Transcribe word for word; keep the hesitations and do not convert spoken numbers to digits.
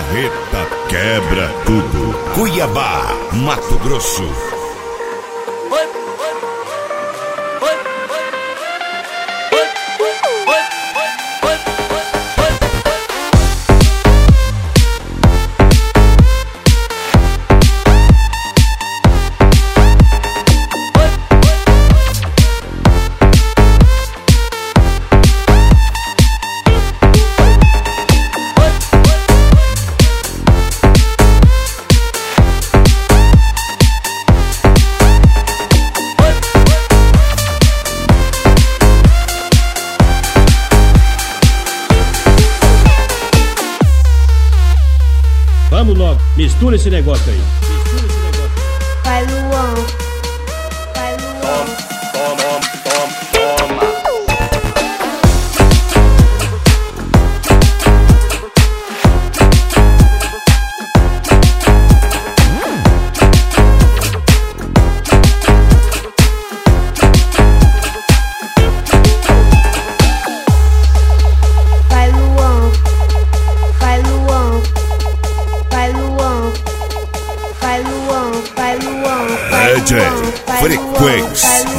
Marreta quebra tudo. Cuiabá, Mato Grosso. Vamos logo, mistura esse negócio aí. Mistura esse negócio. Vai, Luan. Vai, Luan. Toma, toma, toma. Vai, Luan. Vai, Luan. Vai, Luan. Vai, Luan. Vai, Luan. D J Frequência.